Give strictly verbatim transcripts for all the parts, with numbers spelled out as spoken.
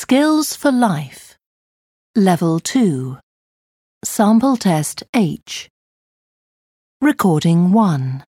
Skills for Life. Level two. Sample Test H. Recording one.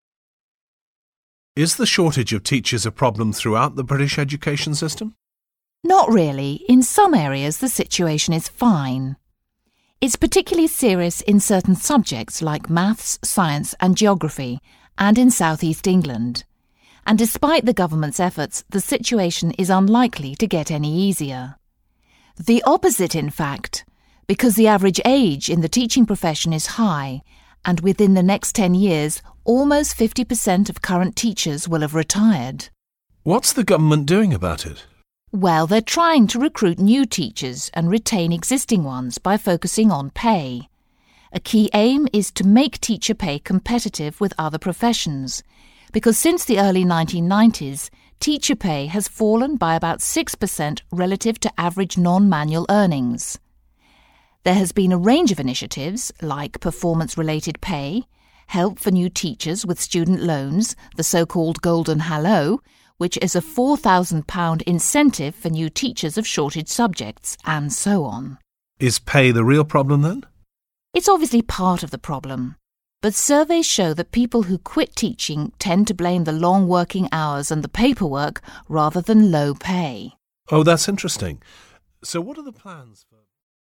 Is the shortage of teachers a problem throughout the British education system? Not really. In some areas the situation is fine. It's particularly serious in certain subjects like maths, science and geography, and in South East England. And despite the government's efforts, the situation is unlikely to get any easier. The opposite, in fact, because the average age in the teaching profession is high, and within the next ten years, almost fifty percent of current teachers will have retired. What's the government doing about it? Well, they're trying to recruit new teachers and retain existing ones by focusing on pay. A key aim is to make teacher pay competitive with other professions, because since the early nineteen nineties, teacher pay has fallen by about six percent relative to average non-manual earnings. There has been a range of initiatives like performance-related pay, help for new teachers with student loans, the so-called Golden Hello, which is a four thousand pounds incentive for new teachers of shortage subjects, and so on. Is pay the real problem then? It's obviously part of the problem, but surveys show that people who quit teaching tend to blame the long working hours and the paperwork rather than low pay. Oh, that's interesting. So what are the plans for...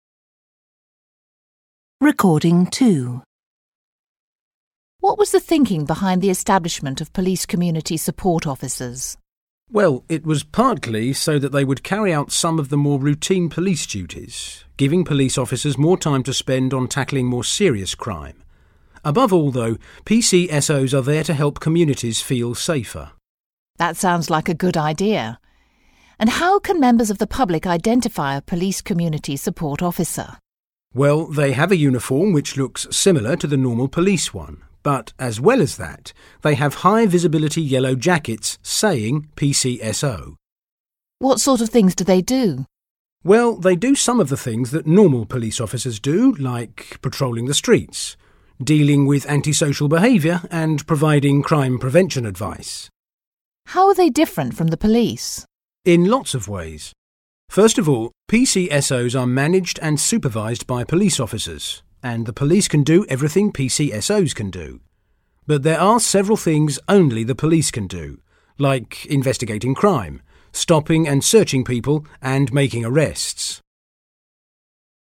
Recording two. What was the thinking behind the establishment of police community support officers? Well, it was partly so that they would carry out some of the more routine police duties, giving police officers more time to spend on tackling more serious crime. Above all, though, P C S Os are there to help communities feel safer. That sounds like a good idea. And how can members of the public identify a police community support officer? Well, they have a uniform which looks similar to the normal police one. But as well as that, they have high-visibility yellow jackets saying P C S O. What sort of things do they do? Well, they do some of the things that normal police officers do, like patrolling the streets, dealing with antisocial behaviour and providing crime prevention advice. How are they different from the police? In lots of ways. First of all, P C S Os are managed and supervised by police officers, and the police can do everything P C S Os can do. But there are several things only the police can do, like investigating crime, stopping and searching people, and making arrests.